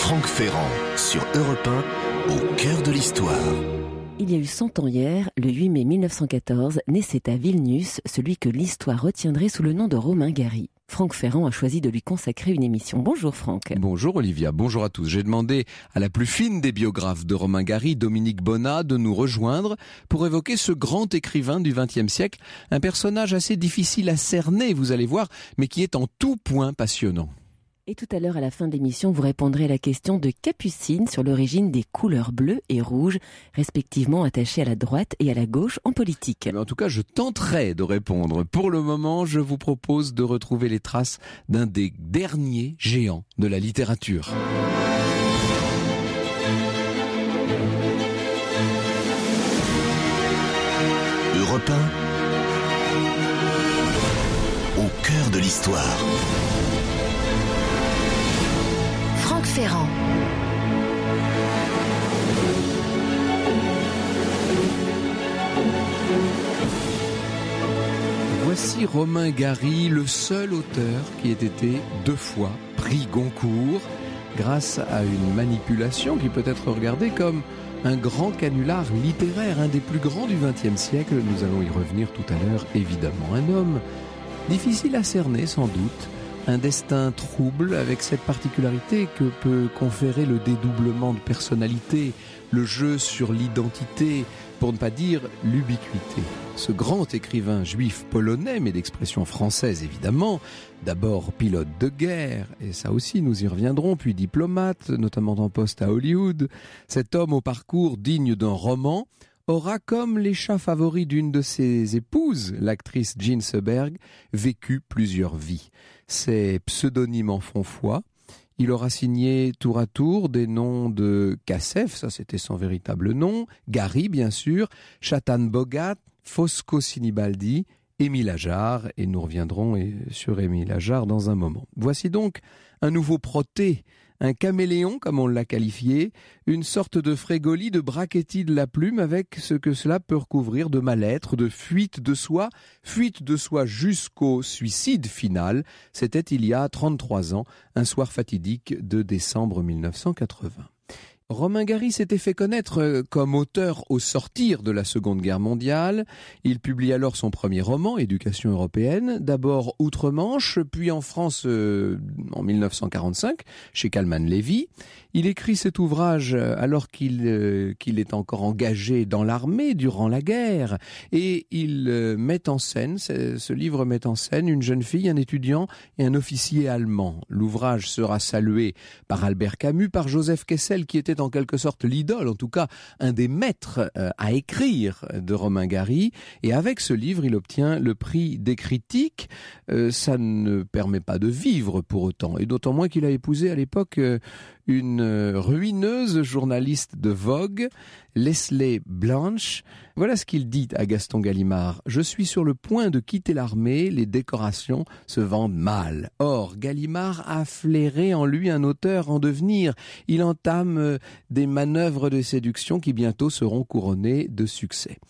Franck Ferrand sur Europe 1, au cœur de l'histoire. Il y a eu 100 ans hier, le 8 mai 1914, naissait à Vilnius celui que l'histoire retiendrait sous le nom de Romain Gary. Franck Ferrand a choisi de lui consacrer une émission. Bonjour Franck. Bonjour Olivia, bonjour à tous. J'ai demandé à la plus fine des biographes de Romain Gary, Dominique Bonnat, de nous rejoindre pour évoquer ce grand écrivain du XXe siècle, un personnage assez difficile à cerner, vous allez voir, mais qui est en tout point passionnant. Et tout à l'heure, à la fin de l'émission, vous répondrez à la question de Capucine sur l'origine des couleurs bleues et rouges, respectivement attachées à la droite et à la gauche en politique. Mais en tout cas, je tenterai de répondre. Pour le moment, je vous propose de retrouver les traces d'un des derniers géants de la littérature. Europe 1, au cœur de l'histoire. Franck Ferrand. Voici Romain Gary, le seul auteur qui ait été 2 fois prix Goncourt, grâce à une manipulation qui peut être regardée comme un grand canular littéraire, un des plus grands du XXe siècle. Nous allons y revenir tout à l'heure, évidemment. Un homme difficile à cerner, sans doute. Un destin trouble avec cette particularité que peut conférer le dédoublement de personnalité, le jeu sur l'identité, pour ne pas dire l'ubiquité. Ce grand écrivain juif polonais, mais d'expression française évidemment, d'abord pilote de guerre, et ça aussi nous y reviendrons, puis diplomate, notamment en poste à Hollywood, cet homme au parcours digne d'un roman, aura, comme les chats favoris d'une de ses épouses, l'actrice Jean Seberg, vécu plusieurs vies. Ses pseudonymes en font foi. Il aura signé tour à tour des noms de Kassef, ça c'était son véritable nom, Gary bien sûr, Chatan Bogat, Fosco Sinibaldi, Émile Ajar, et nous reviendrons sur Émile Ajar dans un moment. Voici donc un nouveau Proté, un caméléon, comme on l'a qualifié, une sorte de Frégoli, de Brachetti de la plume, avec ce que cela peut recouvrir de mal-être, de fuite de soi jusqu'au suicide final. C'était il y a 33 ans, un soir fatidique de décembre 1980. Romain Gary s'était fait connaître comme auteur au sortir de la Seconde Guerre mondiale. Il publie alors son premier roman, Éducation européenne, d'abord outre-Manche, puis en France en 1945, chez Kalman Levy. Il écrit cet ouvrage alors qu'il est encore engagé dans l'armée durant la guerre, et il met en scène, ce livre met en scène une jeune fille, un étudiant et un officier allemand. L'ouvrage sera salué par Albert Camus, par Joseph Kessel, qui était en quelque sorte l'idole, en tout cas un des maîtres à écrire de Romain Gary, et avec ce livre il obtient le prix des critiques. Ça ne permet pas de vivre pour autant, et d'autant moins qu'il a épousé à l'époque une ruineuse journaliste de Vogue, Leslie Blanche. Voilà ce qu'il dit à Gaston Gallimard: « Je suis sur le point de quitter l'armée, les décorations se vendent mal. » Or, Gallimard a flairé en lui un auteur en devenir. Il entame des manœuvres de séduction qui bientôt seront couronnées de succès.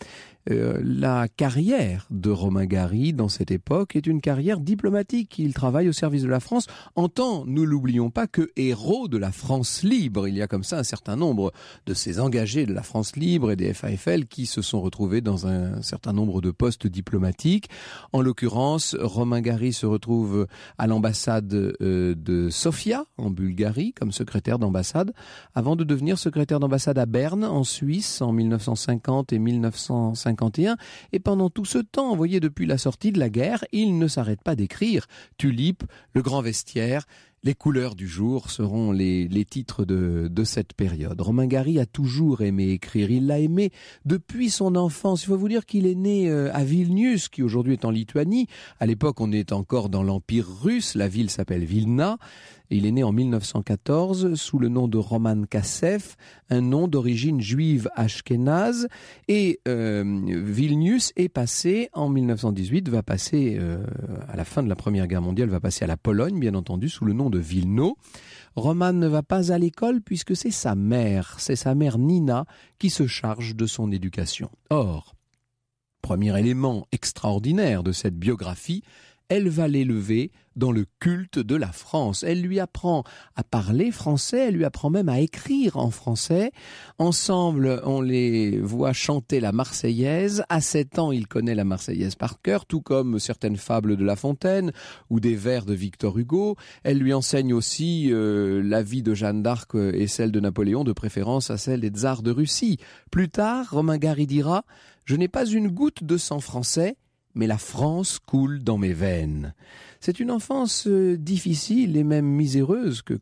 La carrière de Romain Gary dans cette époque est une carrière diplomatique. Il travaille au service de la France en tant, nous l'oublions pas, que héros de la France libre. Il y a comme ça un certain nombre de ces engagés de la France libre et des FAFL qui se sont retrouvés dans un certain nombre de postes diplomatiques. En l'occurrence, Romain Gary se retrouve à l'ambassade de Sofia en Bulgarie comme secrétaire d'ambassade, avant de devenir secrétaire d'ambassade à Berne en Suisse en 1950 et 1951. Et pendant tout ce temps, vous voyez, depuis la sortie de la guerre, il ne s'arrête pas d'écrire. Tulipe, Le Grand Vestiaire, Les couleurs du jour seront les titres de cette période. Romain Gary a toujours aimé écrire. Il l'a aimé depuis son enfance. Il faut vous dire qu'il est né à Vilnius, qui aujourd'hui est en Lituanie. À l'époque, on est encore dans l'Empire russe. La ville s'appelle Vilna. Il est né en 1914 sous le nom de Roman Kassef, un nom d'origine juive ashkénaze. Et Vilnius est passé, en 1918, va passer, à la fin de la Première Guerre mondiale, va passer à la Pologne, bien entendu, sous le nom de Wilno. Roman ne va pas à l'école puisque c'est sa mère Nina, qui se charge de son éducation. Or, premier élément extraordinaire de cette biographie, elle va l'élever dans le culte de la France. Elle lui apprend à parler français, elle lui apprend même à écrire en français. Ensemble, on les voit chanter la Marseillaise. À 7 ans, il connaît la Marseillaise par cœur, tout comme certaines fables de La Fontaine ou des vers de Victor Hugo. Elle lui enseigne aussi la vie de Jeanne d'Arc et celle de Napoléon, de préférence à celle des tsars de Russie. Plus tard, Romain Gary dira « Je n'ai pas une goutte de sang français, mais la France coule dans mes veines ». C'est une enfance difficile et même miséreuse que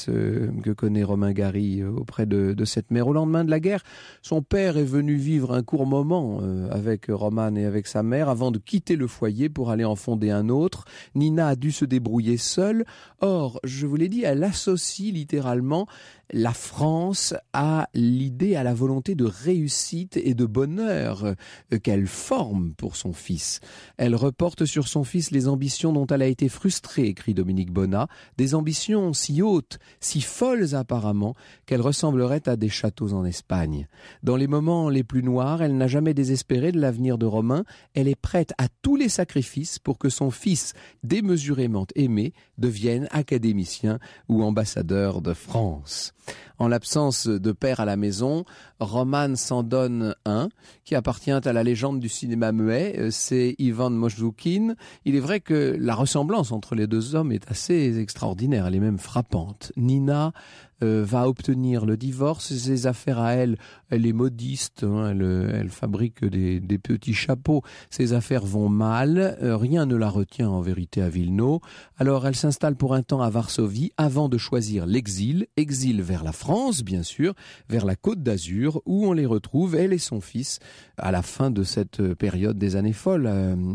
connaît Romain Gary auprès de cette mère. Au lendemain de la guerre, son père est venu vivre un court moment avec Romane et avec sa mère avant de quitter le foyer pour aller en fonder un autre. Nina a dû se débrouiller seule. Or, je vous l'ai dit, elle associe littéralement la France à l'idée, à la volonté de réussite et de bonheur qu'elle forme pour son fils. Elle reporte sur son fils les ambitions dont elle a été frustrée, écrit Dominique Bonnat, des ambitions si hautes, si folles apparemment, qu'elles ressembleraient à des châteaux en Espagne. Dans les moments les plus noirs, elle n'a jamais désespéré de l'avenir de Romain. Elle est prête à tous les sacrifices pour que son fils, démesurément aimé, devienne académicien ou ambassadeur de France. En l'absence de père à la maison, Roman s'en donne un qui appartient à la légende du cinéma muet, c'est Ivan Mojdoukine. Il est vrai que la ressemblance entre les deux hommes est assez extraordinaire, elle est même frappante. Nina va obtenir le divorce, ses affaires à elle est modiste, elle fabrique des petits chapeaux, ses affaires vont mal, rien ne la retient en vérité à Wilno. Alors elle s'installe pour un temps à Varsovie avant de choisir l'exil, exil vers la France bien sûr, vers la Côte d'Azur où on les retrouve, elle et son fils, à la fin de cette période des années folles.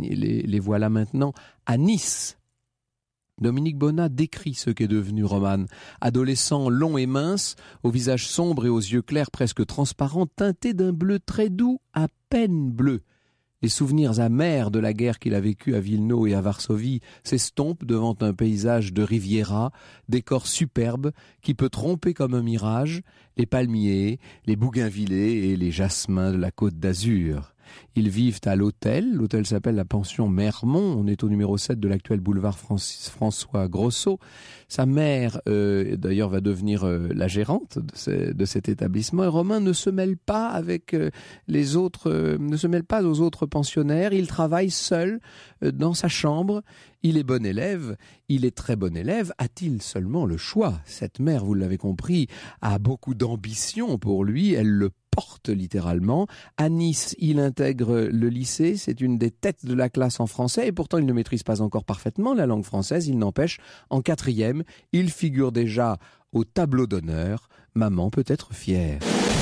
Les voilà maintenant à Nice. Dominique Bonnat décrit ce qu'est devenu Roman. Adolescent long et mince, au visage sombre et aux yeux clairs presque transparents, teinté d'un bleu très doux, à peine bleu. Les souvenirs amers de la guerre qu'il a vécue à Wilno et à Varsovie s'estompent devant un paysage de Riviera, décor superbe qui peut tromper comme un mirage, les palmiers, les bougainvillés et les jasmins de la Côte d'Azur. Ils vivent à l'hôtel s'appelle la pension Mermont, on est au numéro 7 de l'actuel boulevard François Grosso. Sa mère, d'ailleurs, va devenir la gérante de cet établissement. Et Romain ne se mêle pas avec les autres, ne se mêle pas aux autres pensionnaires. Il travaille seul dans sa chambre. Il est bon élève, il est très bon élève. A-t-il seulement le choix ? Cette mère, vous l'avez compris, a beaucoup d'ambition pour lui. Elle le porte littéralement. À Nice, il intègre le lycée. C'est une des têtes de la classe en français et pourtant il ne maîtrise pas encore parfaitement la langue française. Il n'empêche, en 4e, il figure déjà au tableau d'honneur. Maman peut être fière.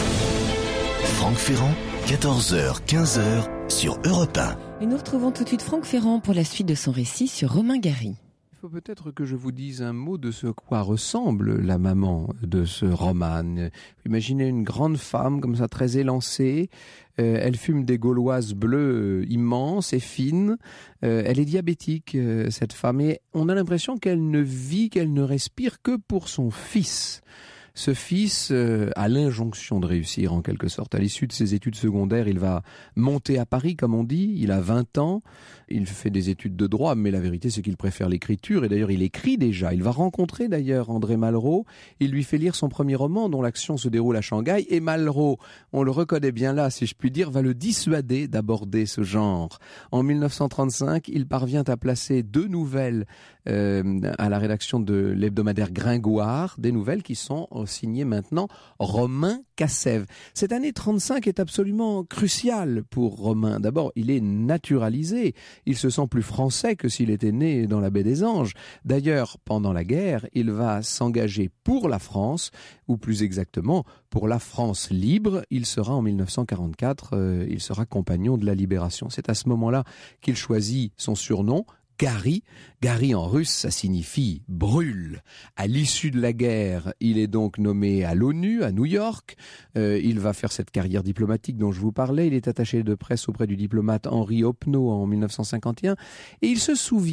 Franck Ferrand, 14h, 15h sur Europe 1. Et nous retrouvons tout de suite Franck Ferrand pour la suite de son récit sur Romain Gary. Il faut peut-être que je vous dise un mot de ce quoi ressemble la maman de ce Roman. Imaginez une grande femme comme ça, très élancée. Elle fume des gauloises bleues immenses et fines. Elle est diabétique, cette femme. Et on a l'impression qu'elle ne vit, qu'elle ne respire que pour son fils. Ce fils a l'injonction de réussir en quelque sorte. À l'issue de ses études secondaires, il va monter à Paris, comme on dit. Il a 20 ans. Il fait des études de droit, mais la vérité, c'est qu'il préfère l'écriture. Et d'ailleurs, il écrit déjà. Il va rencontrer d'ailleurs André Malraux. Il lui fait lire son premier roman, dont l'action se déroule à Shanghai. Et Malraux, on le reconnaît bien là, si je puis dire, va le dissuader d'aborder ce genre. En 1935, il parvient à placer 2 nouvelles à la rédaction de l'hebdomadaire Gringoire, des nouvelles qui sont signées maintenant Romain Cassève. Cette année 35 est absolument cruciale pour Romain. D'abord, il est naturalisé. Il se sent plus français que s'il était né dans la baie des Anges. D'ailleurs, pendant la guerre, il va s'engager pour la France, ou plus exactement, pour la France libre. Il sera en 1944, il sera compagnon de la Libération. C'est à ce moment-là qu'il choisit son surnom, Gary. Gary en russe, ça signifie brûle. À l'issue de la guerre, il est donc nommé à l'ONU, à New York. Il va faire cette carrière diplomatique dont je vous parlais. Il est attaché de presse auprès du diplomate Henri Hoppeneau en 1951. Et il se souvient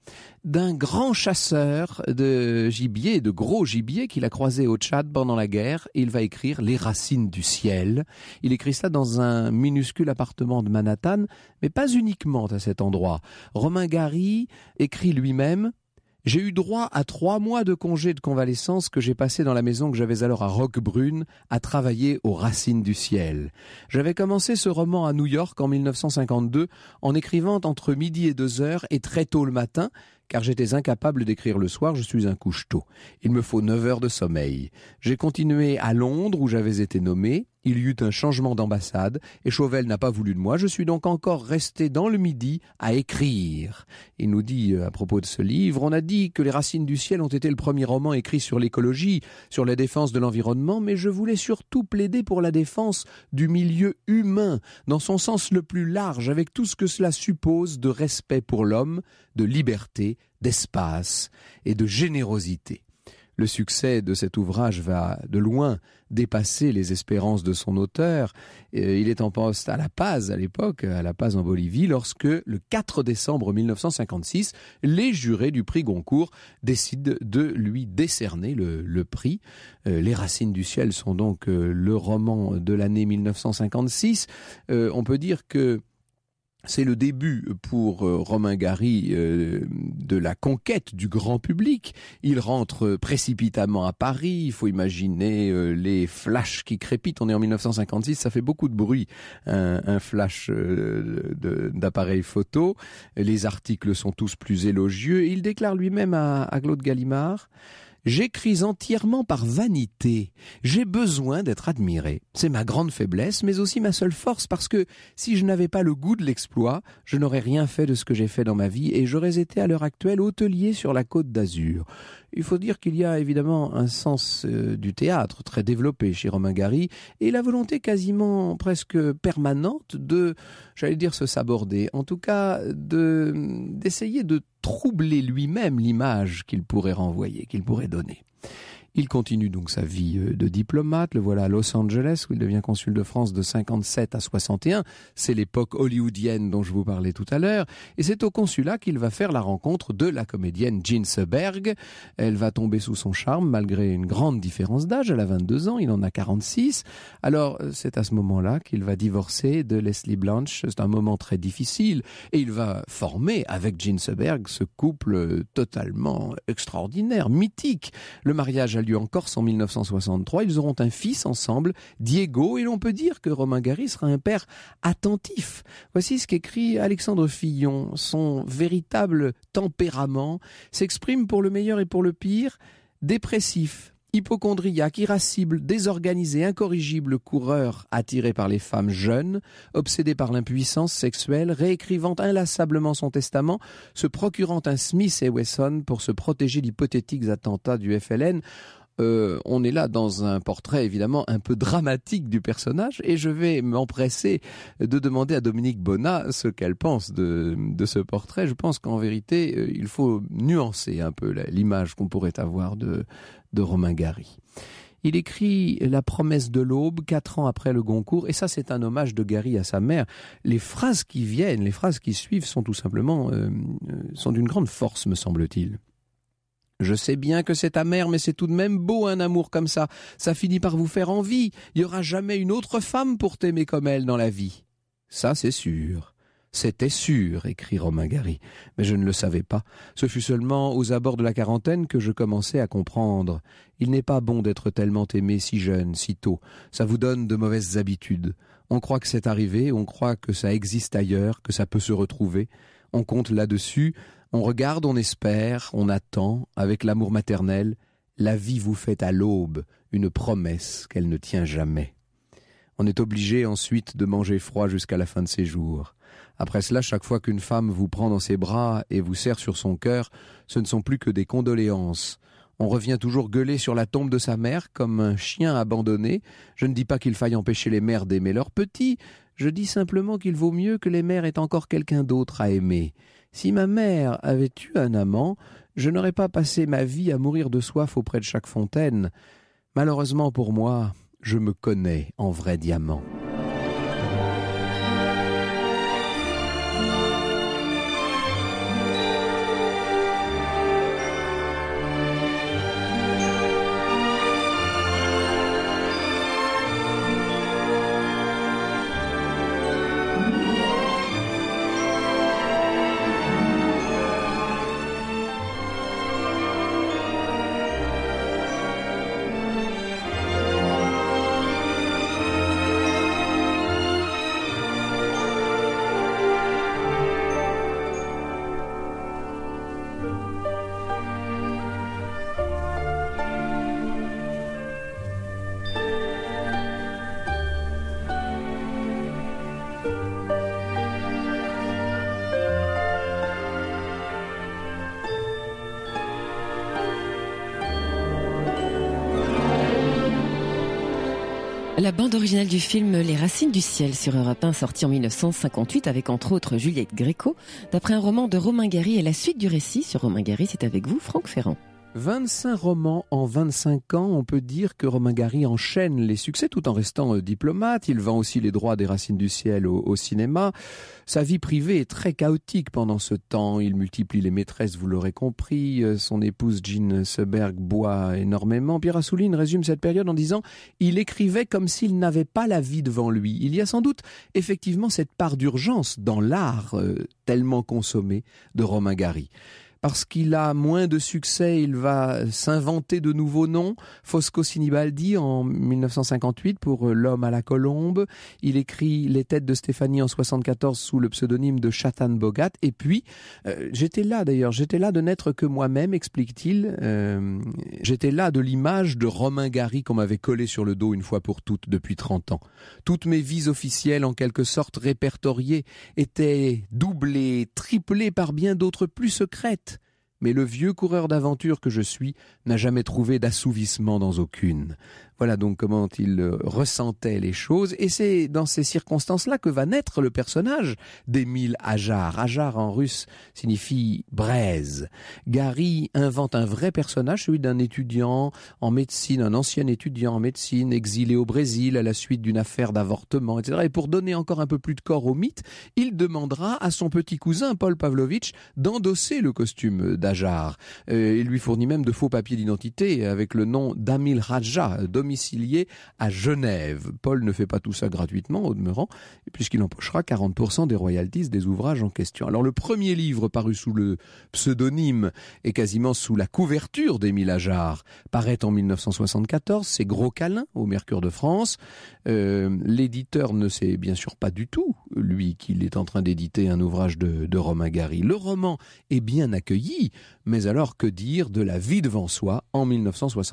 d'un grand chasseur de gibier, de gros gibier qu'il a croisé au Tchad pendant la guerre. Il va écrire Les racines du ciel. Il écrit ça dans un minuscule appartement de Manhattan, mais pas uniquement à cet endroit. Romain Gary écrit lui-même: j'ai eu droit à 3 mois de congé de convalescence que j'ai passé dans la maison que j'avais alors à Roquebrune à travailler aux racines du ciel. J'avais commencé ce roman à New York en 1952 en écrivant entre midi et 2 heures et très tôt le matin, car j'étais incapable d'écrire le soir, je suis un couche-tôt. Il me faut 9 heures de sommeil. J'ai continué à Londres où j'avais été nommé. Il y eut un changement d'ambassade et Chauvel n'a pas voulu de moi. Je suis donc encore resté dans le Midi à écrire. Il nous dit à propos de ce livre, on a dit que Les racines du ciel ont été le premier roman écrit sur l'écologie, sur la défense de l'environnement, mais je voulais surtout plaider pour la défense du milieu humain, dans son sens le plus large, avec tout ce que cela suppose de respect pour l'homme, de liberté, d'espace et de générosité. Le succès de cet ouvrage va de loin dépasser les espérances de son auteur. Il est en poste à La Paz à l'époque, à La Paz en Bolivie, lorsque le 4 décembre 1956, les jurés du prix Goncourt décident de lui décerner le prix. Les racines du ciel sont donc le roman de l'année 1956. On peut dire que c'est le début pour Romain Gary de la conquête du grand public. Il rentre précipitamment à Paris. Il faut imaginer les flashs qui crépitent. On est en 1956, ça fait beaucoup de bruit, un flash d'appareil photo. Les articles sont tous plus élogieux. Il déclare lui-même à Claude Gallimard: j'écris entièrement par vanité. J'ai besoin d'être admiré. C'est ma grande faiblesse, mais aussi ma seule force, parce que si je n'avais pas le goût de l'exploit, je n'aurais rien fait de ce que j'ai fait dans ma vie et j'aurais été à l'heure actuelle hôtelier sur la Côte d'Azur. Il faut dire qu'il y a évidemment un sens du théâtre très développé chez Romain Gary et la volonté quasiment presque permanente de, j'allais dire, se saborder, en tout cas d'essayer de troubler lui-même l'image qu'il pourrait renvoyer, qu'il pourrait donner. Il continue donc sa vie de diplomate. Le voilà à Los Angeles où il devient consul de France de 57 à 61. C'est l'époque hollywoodienne dont je vous parlais tout à l'heure. Et c'est au consulat qu'il va faire la rencontre de la comédienne Jean Seberg. Elle va tomber sous son charme malgré une grande différence d'âge. Elle a 22 ans, il en a 46. Alors c'est à ce moment-là qu'il va divorcer de Leslie Blanch. C'est un moment très difficile. Et il va former avec Jean Seberg ce couple totalement extraordinaire, mythique. Le mariage a lieu en Corse en 1963. Ils auront un fils ensemble, Diego, et l'on peut dire que Romain Gary sera un père attentif. Voici ce qu'écrit Alexandre Fillon. Son véritable tempérament s'exprime pour le meilleur et pour le pire: dépressif, hypocondriaque, irascible, désorganisé, incorrigible, coureur attiré par les femmes jeunes, obsédé par l'impuissance sexuelle, réécrivant inlassablement son testament, se procurant un Smith et Wesson pour se protéger d'hypothétiques attentats du FLN. On est là dans un portrait évidemment un peu dramatique du personnage et je vais m'empresser de demander à Dominique Bonnat ce qu'elle pense de ce portrait. Je pense qu'en vérité, il faut nuancer un peu l'image qu'on pourrait avoir de Romain Gary. Il écrit La promesse de l'aube 4 ans après le Goncourt, et ça c'est un hommage de Gary à sa mère. Les phrases qui viennent, les phrases qui suivent sont tout simplement sont d'une grande force, me semble-t-il. Je sais bien que c'est amer, mais c'est tout de même beau un amour comme ça. Ça finit par vous faire envie. Il n'y aura jamais une autre femme pour t'aimer comme elle dans la vie. Ça, c'est sûr. C'était sûr, écrit Romain Gary. Mais je ne le savais pas. Ce fut seulement aux abords de la quarantaine que je commençais à comprendre. Il n'est pas bon d'être tellement aimé si jeune, si tôt. Ça vous donne de mauvaises habitudes. On croit que c'est arrivé, on croit que ça existe ailleurs, que ça peut se retrouver. On compte là-dessus. On regarde, on espère, on attend, avec l'amour maternel. La vie vous fait à l'aube une promesse qu'elle ne tient jamais. On est obligé ensuite de manger froid jusqu'à la fin de ses jours. Après cela, chaque fois qu'une femme vous prend dans ses bras et vous serre sur son cœur, ce ne sont plus que des condoléances. On revient toujours gueuler sur la tombe de sa mère comme un chien abandonné. Je ne dis pas qu'il faille empêcher les mères d'aimer leurs petits, je dis simplement qu'il vaut mieux que les mères aient encore quelqu'un d'autre à aimer. Si ma mère avait eu un amant, je n'aurais pas passé ma vie à mourir de soif auprès de chaque fontaine. Malheureusement pour moi, je me connais en vrai diamant. La bande originale du film Les Racines du ciel sur Europe 1, sorti en 1958 avec entre autres Juliette Gréco, d'après un roman de Romain Gary. Et la suite du récit sur Romain Gary, c'est avec vous, Franck Ferrand. 25 romans en 25 ans, on peut dire que Romain Gary enchaîne les succès tout en restant diplomate. Il vend aussi les droits des Racines du ciel au cinéma. Sa vie privée est très chaotique pendant ce temps. Il multiplie les maîtresses, vous l'aurez compris. Son épouse Jean Seberg boit énormément. Pierre Assouline résume cette période en disant « Il écrivait comme s'il n'avait pas la vie devant lui ». Il y a sans doute effectivement cette part d'urgence dans l'art tellement consommé de Romain Gary. Parce qu'il a moins de succès, il va s'inventer de nouveaux noms. Fosco Sinibaldi en 1958 pour L'homme à la colombe. Il écrit Les têtes de Stéphanie en 1974 sous le pseudonyme de Chatan Bogat. Et puis, j'étais là de n'être que moi-même, explique-t-il. J'étais là de l'image de Romain Gary qu'on m'avait collé sur le dos une fois pour toutes depuis 30 ans. Toutes mes vies officielles, en quelque sorte répertoriées, étaient doublées, triplées par bien d'autres plus secrètes. Mais le vieux coureur d'aventure que je suis n'a jamais trouvé d'assouvissement dans aucune. Voilà donc comment il ressentait les choses. Et c'est dans ces circonstances-là que va naître le personnage d'Émile Ajar. Ajar en russe signifie braise. Gary invente un vrai personnage, celui d'un étudiant en médecine, un ancien étudiant en médecine, exilé au Brésil à la suite d'une affaire d'avortement, etc. Et pour donner encore un peu plus de corps au mythe, il demandera à son petit cousin Paul Pavlovitch d'endosser le costume d'Ajar. Il lui fournit même de faux papiers d'identité avec le nom d'Amil Raja, domicilié à Genève. Paul ne fait pas tout ça gratuitement, au demeurant, puisqu'il empochera 40% des royalties des ouvrages en question. Alors le premier livre paru sous le pseudonyme et quasiment sous la couverture d'Émile Ajar paraît en 1974, c'est Gros câlin au Mercure de France. L'éditeur ne sait bien sûr pas du tout, lui, qu'il est en train d'éditer un ouvrage de Romain Gary. Le roman est bien accueilli, mais alors que dire de La vie devant soi en 1975 ?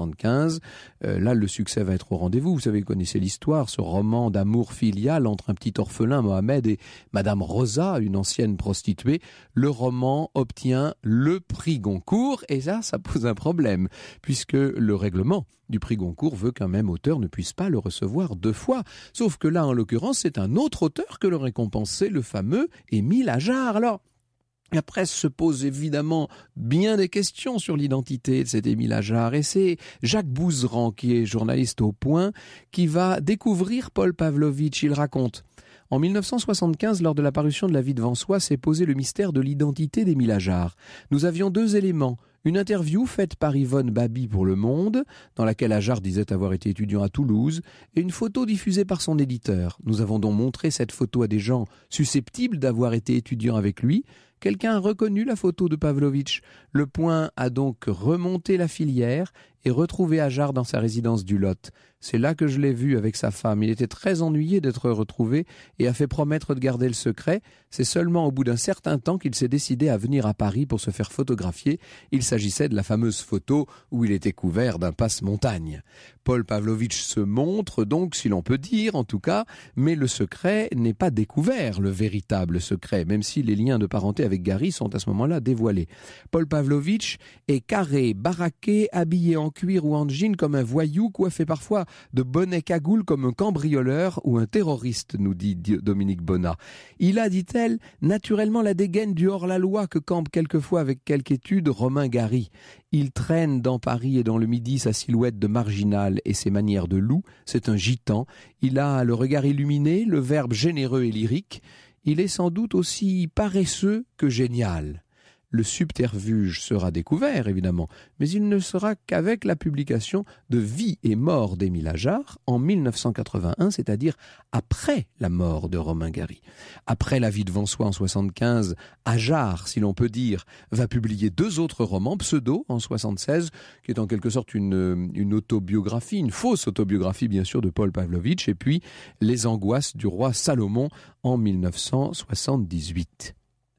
Là, le succès va être au rendez-vous. Vous savez, vous connaissez l'histoire, ce roman d'amour filial entre un petit orphelin, Mohamed, et Madame Rosa, une ancienne prostituée. Le roman obtient le prix Goncourt, et ça pose un problème, puisque le règlement du prix Goncourt veut qu'un même auteur ne puisse pas le recevoir 2 fois. Sauf que là, en l'occurrence, c'est un autre auteur que le récompensé, le fameux Émile Ajar. Alors, la presse se pose évidemment bien des questions sur l'identité de cet Émile Ajar, et c'est Jacques Bouzeran, qui est journaliste au Point, qui va découvrir Paul Pavlovitch. Il raconte: en 1975, lors de la parution de La vie devant soi, s'est posé le mystère de l'identité d'Émile Ajar. Nous avions 2 éléments. Une interview faite par Yvonne Baby pour Le Monde, dans laquelle Ajar disait avoir été étudiant à Toulouse, et une photo diffusée par son éditeur. Nous avons donc montré cette photo à des gens susceptibles d'avoir été étudiants avec lui. Quelqu'un a reconnu la photo de Pavlovitch. Le Point a donc remonté la filière et retrouvé Ajar dans sa résidence du Lot. C'est là que je l'ai vu avec sa femme. Il était très ennuyé d'être retrouvé et a fait promettre de garder le secret. C'est seulement au bout d'un certain temps qu'il s'est décidé à venir à Paris pour se faire photographier. Il s'agissait de la fameuse photo où il était couvert d'un passe-montagne. Paul Pavlovitch se montre donc, si l'on peut dire en tout cas, mais le secret n'est pas découvert, le véritable secret, même si les liens de parenté avec Gary sont à ce moment-là dévoilés. Paul Pavlovitch est carré, baraqué, habillé en cuir ou en jean comme un voyou, coiffé parfois de bonnet cagoule comme un cambrioleur ou un terroriste, nous dit Dominique Bonnat. Il a, dit-elle, naturellement la dégaine du hors-la-loi que campe quelquefois avec quelque étude Romain Gary. Il traîne dans Paris et dans le Midi sa silhouette de marginal et ses manières de loup. C'est un gitan. Il a le regard illuminé, le verbe généreux et lyrique. Il est sans doute aussi paresseux que génial. Le subterfuge sera découvert, évidemment, mais il ne sera qu'avec la publication de Vie et mort d'Émile Ajar en 1981, c'est-à-dire après la mort de Romain Gary. Après La vie devant soi en 1975, Ajar, si l'on peut dire, va publier 2 autres romans, Pseudo en 1976, qui est en quelque sorte une autobiographie, une fausse autobiographie bien sûr de Paul Pavlovitch, et puis Les angoisses du roi Salomon en 1978.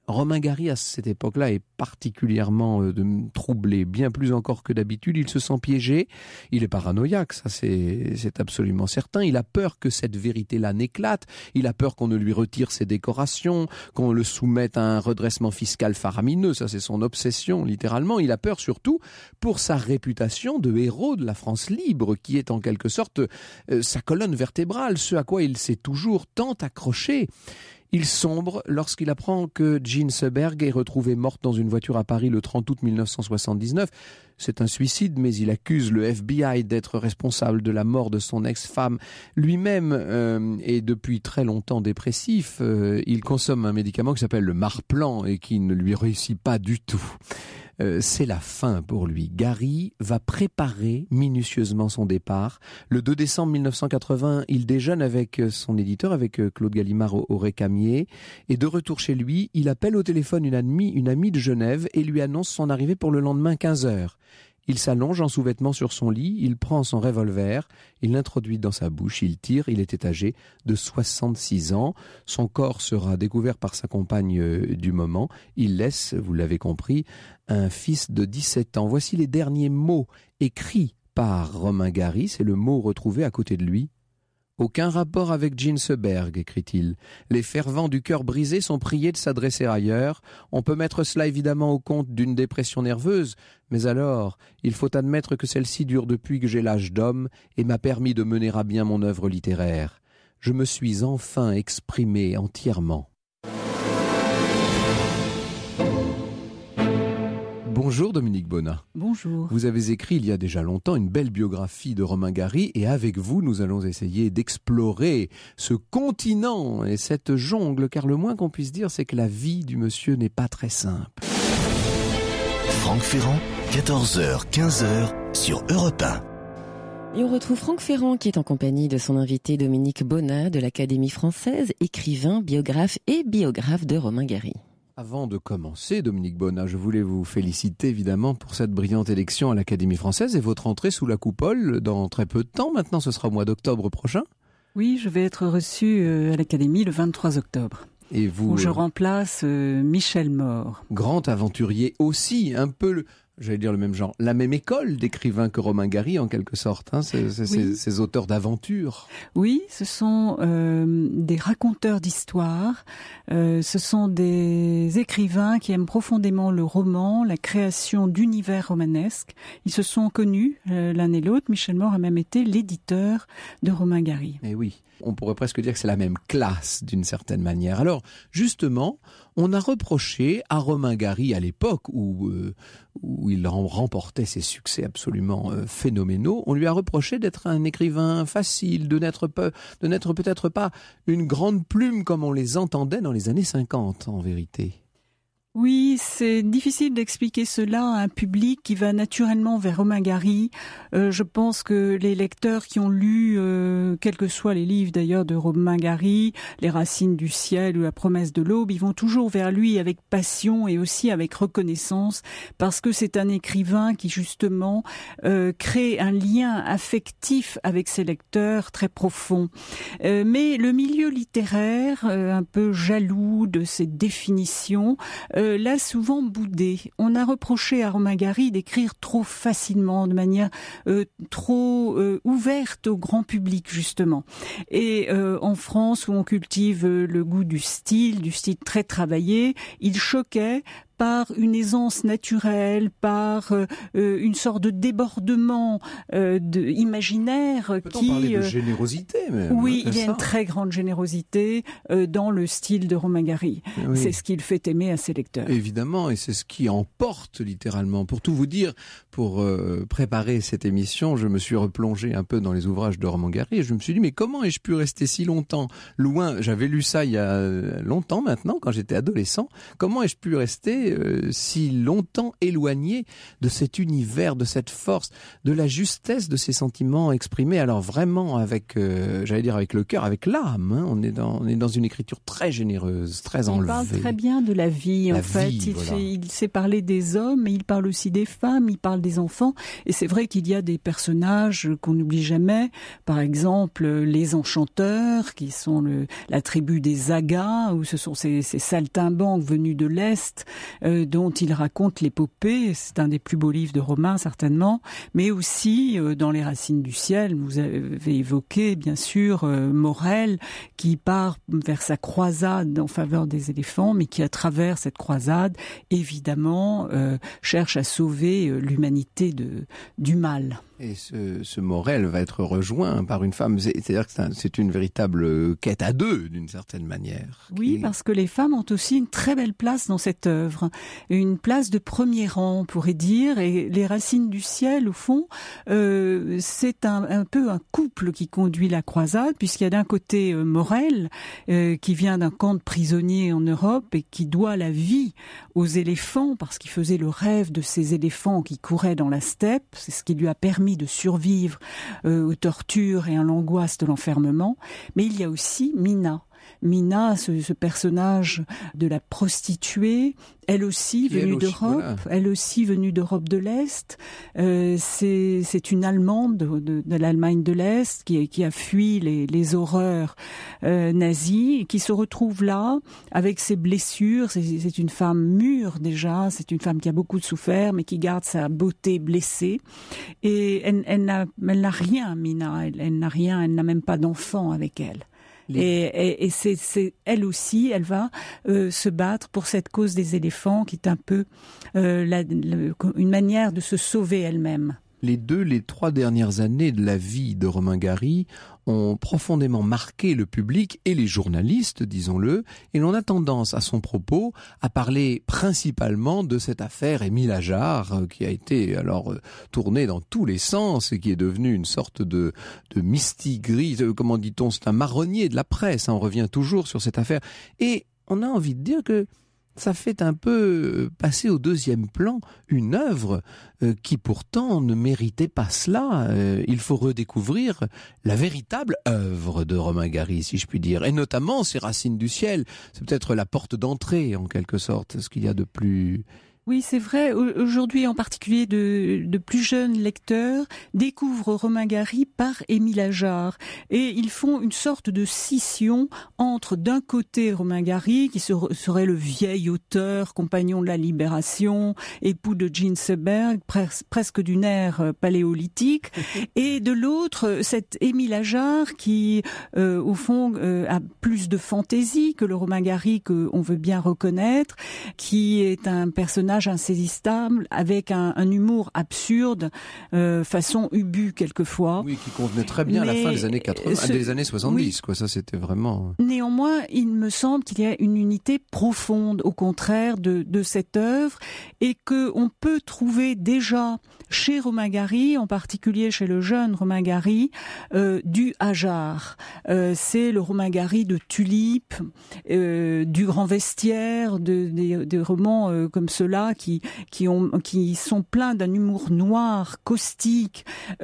Romain Gary, à cette époque-là, est particulièrement troublé, bien plus encore que d'habitude. Il se sent piégé, il est paranoïaque, ça c'est absolument certain. Il a peur que cette vérité-là n'éclate, il a peur qu'on ne lui retire ses décorations, qu'on le soumette à un redressement fiscal faramineux, ça c'est son obsession littéralement. Il a peur surtout pour sa réputation de héros de la France libre, qui est en quelque sorte sa colonne vertébrale, ce à quoi il s'est toujours tant accroché. Il sombre lorsqu'il apprend que Jean Seberg est retrouvée morte dans une voiture à Paris le 30 août 1979. C'est un suicide, mais il accuse le FBI d'être responsable de la mort de son ex-femme. Lui-même est depuis très longtemps dépressif. Il consomme un médicament qui s'appelle le Marplan et qui ne lui réussit pas du tout. C'est la fin pour lui. Gary va préparer minutieusement son départ. Le 2 décembre 1980, il déjeune avec son éditeur, avec Claude Gallimard au Récamier. Et de retour chez lui, il appelle au téléphone une amie de Genève et lui annonce son arrivée pour le lendemain 15h. Il s'allonge en sous-vêtements sur son lit, il prend son revolver, il l'introduit dans sa bouche, il tire, il était âgé de 66 ans. Son corps sera découvert par sa compagne du moment. Il laisse, vous l'avez compris, un fils de 17 ans. Voici les derniers mots écrits par Romain Gary, c'est le mot retrouvé à côté de lui. Aucun rapport avec Jean Seberg, écrit-il. Les fervents du cœur brisé sont priés de s'adresser ailleurs. On peut mettre cela évidemment au compte d'une dépression nerveuse, mais alors, il faut admettre que celle-ci dure depuis que j'ai l'âge d'homme et m'a permis de mener à bien mon œuvre littéraire. Je me suis enfin exprimé entièrement. Bonjour Dominique Bonnat. Bonjour. Vous avez écrit il y a déjà longtemps une belle biographie de Romain Gary et avec vous nous allons essayer d'explorer ce continent et cette jungle, car le moins qu'on puisse dire c'est que la vie du monsieur n'est pas très simple. Franck Ferrand, 14h, 15h sur Europe 1. Et on retrouve Franck Ferrand qui est en compagnie de son invité Dominique Bonnat de l'Académie française, écrivain, biographe et biographe de Romain Gary. Avant de commencer, Dominique Bonnat, je voulais vous féliciter évidemment pour cette brillante élection à l'Académie française et votre entrée sous la coupole dans très peu de temps. Maintenant, ce sera au mois d'octobre prochain. Oui, je vais être reçu à l'Académie le 23 octobre. Et vous, où je remplace Michel Maure. Grand aventurier aussi, un peu, j'allais dire le même genre, la même école d'écrivains que Romain Gary en quelque sorte, hein, ces auteurs d'aventure. Oui, ce sont des raconteurs d'histoires, ce sont des écrivains qui aiment profondément le roman, la création d'univers romanesques. Ils se sont connus l'un et l'autre. Michel Maure a même été l'éditeur de Romain Gary. Eh oui. On pourrait presque dire que c'est la même classe d'une certaine manière. Alors, justement, on a reproché à Romain Gary à l'époque où il remportait ses succès absolument phénoménaux, on lui a reproché d'être un écrivain facile, de n'être peut-être pas une grande plume comme on les entendait dans les années 50 en vérité. Oui, c'est difficile d'expliquer cela à un public qui va naturellement vers Romain Gary. Je pense que les lecteurs qui ont lu, quels que soient les livres d'ailleurs de Romain Gary, Les Racines du ciel ou La promesse de l'aube, ils vont toujours vers lui avec passion et aussi avec reconnaissance, parce que c'est un écrivain qui justement crée un lien affectif avec ses lecteurs très profond. Mais le milieu littéraire, un peu jaloux de ses définitions, l'a souvent boudé. On a reproché à Romain Gary d'écrire trop facilement, de manière trop ouverte au grand public, justement. Et en France, où on cultive le goût du style très travaillé, il choquait par une aisance naturelle, par une sorte de débordement imaginaire. Peut-on parler de générosité même? Oui, il y a une très grande générosité dans le style de Romain Gary. Oui. C'est ce qu'il fait aimer à ses lecteurs. Évidemment, et c'est ce qui emporte littéralement. Pour tout vous dire, pour préparer cette émission, je me suis replongé un peu dans les ouvrages de Romain Gary et je me suis dit, mais comment ai-je pu rester si longtemps loin? J'avais lu ça il y a longtemps maintenant, quand j'étais adolescent. Comment ai-je pu rester été si longtemps éloigné de cet univers, de cette force, de la justesse de ces sentiments exprimés. Alors vraiment avec, avec le cœur, avec l'âme. Hein. On est dans une écriture très généreuse, très enlevée. Il parle très bien de la vie, en fait. Il sait parler des hommes, mais il parle aussi des femmes, il parle des enfants. Et c'est vrai qu'il y a des personnages qu'on n'oublie jamais. Par exemple, les enchanteurs, qui sont la tribu des Agas, où ce sont ces saltimbanques venus de l'Est, dont il raconte l'épopée. C'est un des plus beaux livres de Romain, certainement. Mais aussi, dans Les Racines du ciel, vous avez évoqué, bien sûr, Morel, qui part vers sa croisade en faveur des éléphants, mais qui, à travers cette croisade, évidemment, cherche à sauver l'humanité du mal. Et ce Morel va être rejoint par une femme. C'est-à-dire que c'est une véritable quête à deux, d'une certaine manière. Oui, parce que les femmes ont aussi une très belle place dans cette œuvre. Une place de premier rang, on pourrait dire. Et Les Racines du ciel, au fond, c'est un peu un couple qui conduit la croisade, puisqu'il y a d'un côté Morel, qui vient d'un camp de prisonniers en Europe et qui doit la vie aux éléphants, parce qu'il faisait le rêve de ces éléphants qui couraient dans la steppe. C'est ce qui lui a permis de survivre aux tortures et à l'angoisse de l'enfermement. Mais il y a aussi Mina, ce personnage de la prostituée, elle aussi venue d'Europe, voilà. Elle aussi venue d'Europe de l'Est. C'est une Allemande de l'Allemagne de l'Est qui a fui les horreurs nazies et qui se retrouve là avec ses blessures. C'est une femme mûre déjà, c'est une femme qui a beaucoup souffert mais qui garde sa beauté blessée. Et elle n'a rien, Mina, elle n'a rien, elle n'a même pas d'enfant avec elle. Et c'est elle aussi, elle va se battre pour cette cause des éléphants, qui est un peu une manière de se sauver elle-même. Les 3 dernières années de la vie de Romain Gary ont profondément marqué le public et les journalistes, disons-le, et l'on a tendance à son propos à parler principalement de cette affaire Émile Ajar, qui a été alors tournée dans tous les sens et qui est devenue une sorte de mistigris, comment dit-on, c'est un marronnier de la presse, hein, on revient toujours sur cette affaire, et on a envie de dire que ça fait un peu passer au deuxième plan une œuvre qui pourtant ne méritait pas cela. Il faut redécouvrir la véritable œuvre de Romain Gary, si je puis dire, et notamment ses Racines du ciel. C'est peut-être la porte d'entrée, en quelque sorte, ce qu'il y a de plus... Oui, c'est vrai. Aujourd'hui, en particulier, de plus jeunes lecteurs découvrent Romain Gary par Émile Ajar. Et ils font une sorte de scission entre, d'un côté, Romain Gary, qui serait le vieil auteur, compagnon de la Libération, époux de Jean Seberg, presque d'une ère paléolithique, et de l'autre, cet Émile Ajar qui, au fond, a plus de fantaisie que le Romain Gary qu'on veut bien reconnaître, qui est un personnage insaisissable, avec un humour absurde, façon Ubu quelquefois. Oui, qui convenait très bien à la fin des années 80, des années 70, oui. Quoi. Ça, c'était vraiment... Néanmoins, il me semble qu'il y a une unité profonde, au contraire, de cette œuvre, et qu'on peut trouver déjà chez Romain Gary, en particulier chez le jeune Romain Gary, du Ajar. C'est le Romain Gary de Tulipe, du Grand Vestiaire, des romans comme ceux-là, qui sont pleins d'un humour noir, caustique,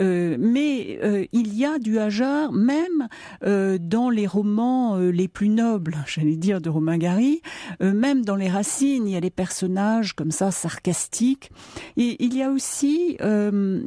mais il y a du Ajar même dans les romans les plus nobles, j'allais dire, de Romain Gary, même dans Les Racines, il y a des personnages comme ça sarcastiques, et il y a aussi un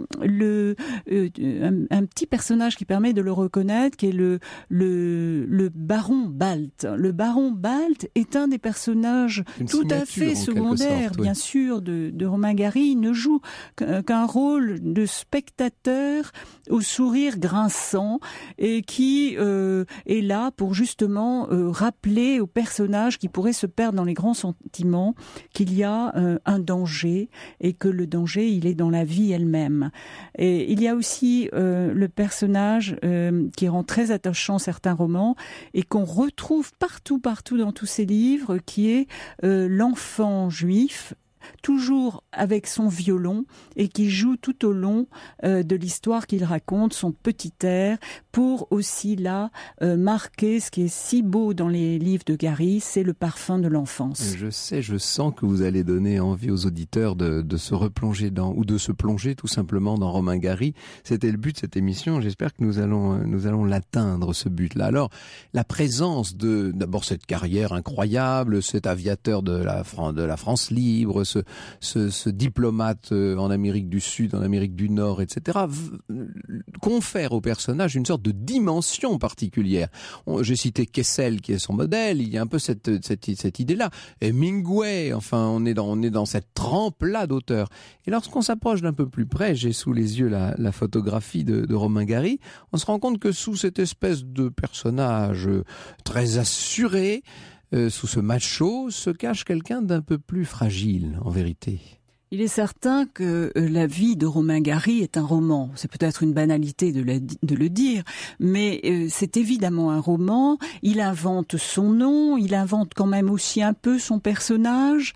petit personnage qui permet de le reconnaître, qui est le baron Balt. Le baron Balt est un des personnages tout à fait secondaires, bien sûr, de Romain Gary. Il ne joue qu'un rôle de spectateur au sourire grinçant et qui est là pour justement rappeler aux personnages qui pourraient se perdre dans les grands sentiments qu'il y a un danger et que le danger, il est dans la vie elle-même. Et il y a aussi le personnage qui rend très attachant certains romans et qu'on retrouve partout dans tous ces livres, qui est l'enfant juif toujours avec son violon et qui joue tout au long de l'histoire qu'il raconte, son petit air, pour aussi là marquer ce qui est si beau dans les livres de Gary, c'est le parfum de l'enfance. Je sens que vous allez donner envie aux auditeurs de se replonger ou de se plonger tout simplement dans Romain Gary. C'était le but de cette émission. J'espère que nous allons l'atteindre, ce but-là. Alors, la présence d'abord cette carrière incroyable, cet aviateur de la France libre, ce diplomate en Amérique du Sud, en Amérique du Nord, etc., confère au personnage une sorte de dimension particulière. J'ai cité Kessel qui est son modèle, il y a un peu cette idée-là. Hemingway, enfin, on est dans cette trempe-là d'auteurs. Et lorsqu'on s'approche d'un peu plus près, j'ai sous les yeux la photographie de Romain Gary, on se rend compte que sous cette espèce de personnage très assuré, sous ce macho, se cache quelqu'un d'un peu plus fragile, en vérité. Il est certain que la vie de Romain Gary est un roman. C'est peut-être une banalité de le dire, mais c'est évidemment un roman. Il invente son nom, il invente quand même aussi un peu son personnage.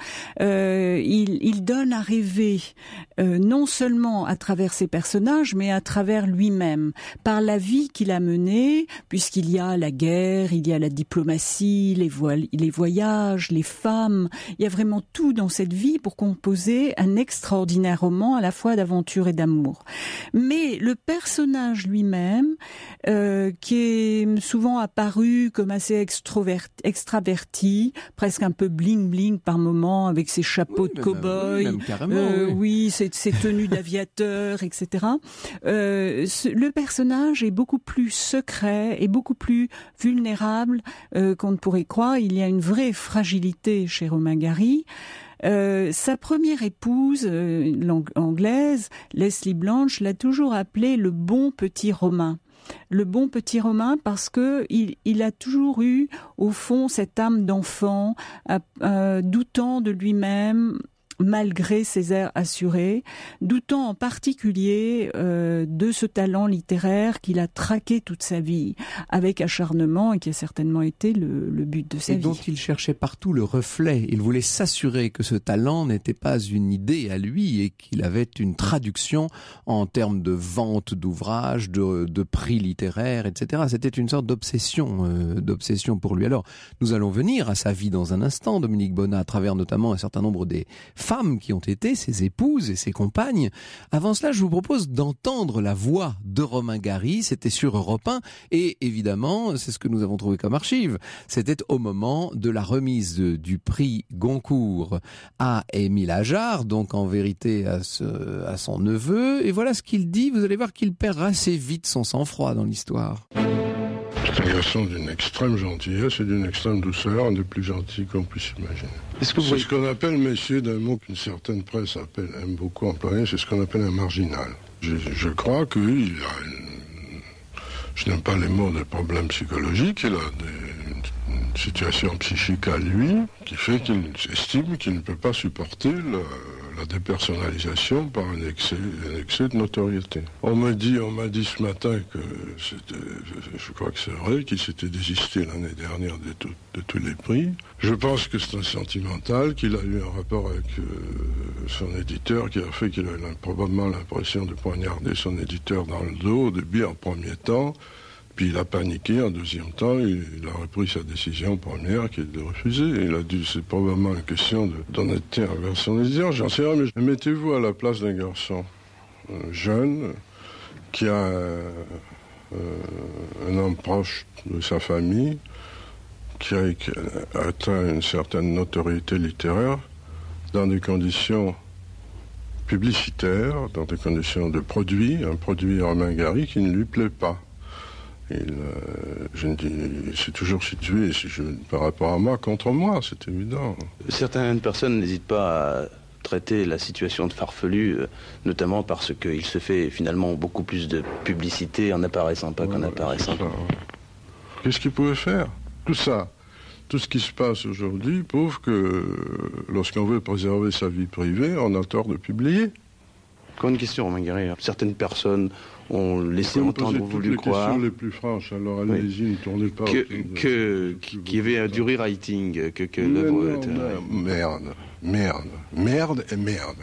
Il donne à rêver, non seulement à travers ses personnages, mais à travers lui-même, par la vie qu'il a menée, puisqu'il y a la guerre, il y a la diplomatie, les voyages, les femmes. Il y a vraiment tout dans cette vie pour composer un extraordinaire roman à la fois d'aventure et d'amour. Mais le personnage lui-même, qui est souvent apparu comme assez extraverti, presque un peu bling-bling par moments, avec ses chapeaux de cow-boy, ses tenues d'aviateur, etc. Le personnage est beaucoup plus secret et beaucoup plus vulnérable qu'on ne pourrait croire. Il y a une vraie fragilité chez Romain Gary. Sa première épouse, anglaise, Leslie Blanch, l'a toujours appelé le bon petit Romain. Le bon petit Romain parce que il a toujours eu, au fond, cette âme d'enfant, doutant de lui-même, malgré ses airs assurés, doutant en particulier de ce talent littéraire qu'il a traqué toute sa vie avec acharnement et qui a certainement été le but de sa vie. Et dont il cherchait partout le reflet. Il voulait s'assurer que ce talent n'était pas une idée à lui et qu'il avait une traduction en termes de vente d'ouvrages, de prix littéraires, etc. C'était une sorte d'obsession pour lui. Alors, nous allons venir à sa vie dans un instant, Dominique Bonnat, à travers notamment un certain nombre des femmes qui ont été ses épouses et ses compagnes. Avant cela, je vous propose d'entendre la voix de Romain Gary. C'était sur Europe 1 et évidemment, c'est ce que nous avons trouvé comme archive. C'était au moment de la remise du prix Goncourt à Émile Ajar, donc en vérité à son neveu. Et voilà ce qu'il dit. Vous allez voir qu'il perd assez vite son sang-froid dans l'histoire. C'est un garçon d'une extrême gentillesse et d'une extrême douceur, un des plus gentils qu'on puisse imaginer. C'est ce qu'on appelle, messieurs, d'un mot qu'une certaine presse aime beaucoup employer, c'est ce qu'on appelle un marginal. Je crois qu'il a je n'aime pas les mots de problème psychologique, il a une situation psychique à lui qui fait qu'il estime qu'il ne peut pas supporter la dépersonnalisation par un excès de notoriété. On m'a dit ce matin que je crois que c'est vrai, qu'il s'était désisté l'année dernière de tous les prix. Je pense que c'est un sentimental, qu'il a eu un rapport avec son éditeur qui a fait qu'il a probablement l'impression de poignarder son éditeur dans le dos au début en premier temps. Puis il a paniqué en deuxième temps, il a repris sa décision première qui est de refuser. C'est probablement une question d'honnêteté envers son éditeur. J'en sais rien, mais mettez-vous à la place d'un garçon jeune qui a un homme proche de sa famille, qui a atteint une certaine notoriété littéraire dans des conditions publicitaires, dans des conditions de produit, un produit Romain Gary qui ne lui plaît pas. Il s'est toujours situé par rapport à moi, contre moi, c'est évident. Certaines personnes n'hésitent pas à traiter la situation de farfelu, notamment parce qu'il se fait finalement beaucoup plus de publicité en n'apparaissant pas qu'en apparaissant. Qu'est-ce qu'il pouvait faire? Tout ça, tout ce qui se passe aujourd'hui prouve que lorsqu'on veut préserver sa vie privée, on a tort de publier. Encore une question, Romain Gary. Certaines personnes ont laissé entendre ou voulu croire... les questions les plus franches, alors allez-y, ne tournez pas... Qu'il y avait du rewriting, que l'œuvre était... Merde et merde.